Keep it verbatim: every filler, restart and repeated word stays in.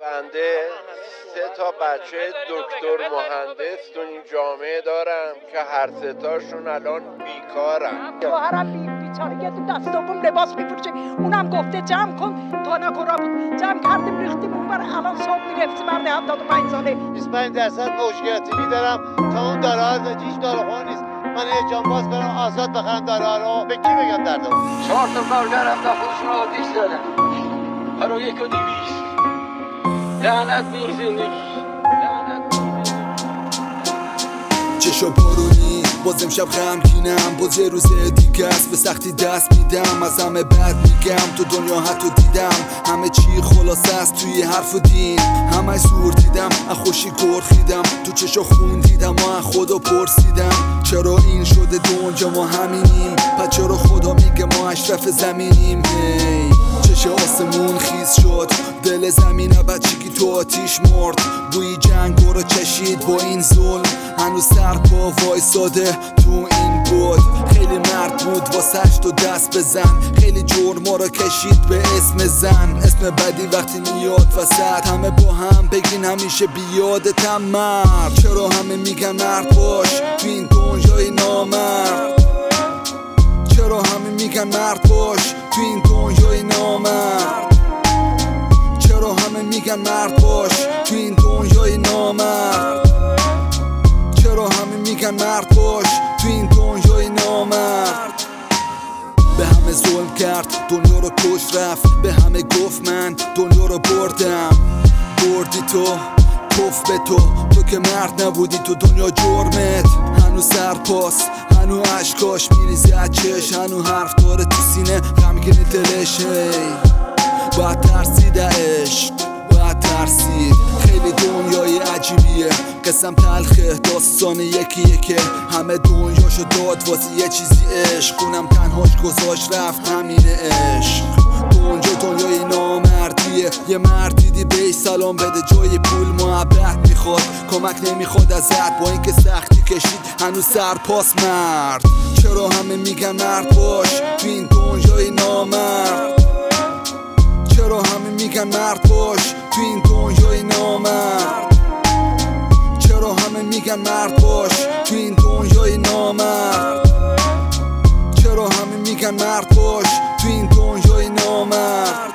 بنده سه تا بچه دکتر مهندس تو این جامعه دارم که هر سه تاشون الان بیکارن. شوهرم بی بیچاره یه دست دوم لباس میفروشه، اونم گفته جمع کن تا نکورا بود جمع کردیم ریختیم اونور. الان صبح میرفتی مرد هفتاد و پنج ساله بیست و پنج درصد مشکلاتی میدارم تا اون داره ها هیچ داره خون نیست. من احجام باز کنم آزاد بخرم داره ها رو به کی بگم درده بود؟ چهار تا کارگر هم تا خودشون آتیش زدن برای یک و دیویست. لعنت به این زندگی، لعنت به این زندگی. چشا بارونی باز امشب غمگینم، باز یه روز دیگه است به سختی دست میدم. از همه بد میگم تو دنیا حتی دیدم همه چی خلاصه است توی حرف و دین. همه زور دیدم از خوشی گرخیدم، تو چشا خون دیدم و از خدا پرسیدم چرا این شده دنیا ما همینیم، پس چرا خدا میگه ما اشرف زمینیم. هی چش آسمون خیز شد، دل زمین بچگی تو آتیش مرد. بوی جنگو رو چشید با این ظلم، هنوز سر پا وایساده تو این بود. خیلی مرد بود واسش تو دست بزن، خیلی جرما رو کشید به اسم زن. اسم بدی وقتی میاد وسط همه با هم بگین همیشه بیادتم مرد. چرا همه میگن مرد باش تو این دنیای نامرد؟ چرا همه میگن مرد باش تو این دنیای نامرد؟ چرا همه میگن مرد باش تو این دنیای نامرد؟ چرا همه میگن مرد باش تو این دنیای نامرد؟ به همه ظلم کرد دنیا رو کش رفت، به همه گفت من دنیا رو بردم. بردی تو کف به تو، تو که مرد نبودی تو دنیا جرمت. هنو سرپاس هنو عشقاش میریزه از چش، هنو حرف داره تو سینه غمگین دلش. باید ترسید عشق، باید ترسید. خیلی دنیای عجیبیه، قسم تلخه داستان یکی یکه. همه دنیاشو داد واسه یه چیزی عشق، اونم تنهاش گذاشت رفت همینه عشق. دنیا دنیای نامردیه، یه مرد دیدی بهش سلام بده جای پول محبت میخواد، کمک نمیخواد ازت با اینکه سختی کشید هنوز سرپاس مرد. چرا همه میگن مرد باش تو این دنیای نامرد؟ چرا همه میگن مرد باش تو این دنیای نامرد؟ چرا همه میگن مرد باش تو این دنیای نامرد؟ چرا همه میگن مرد باش تو این دنیای نامرد؟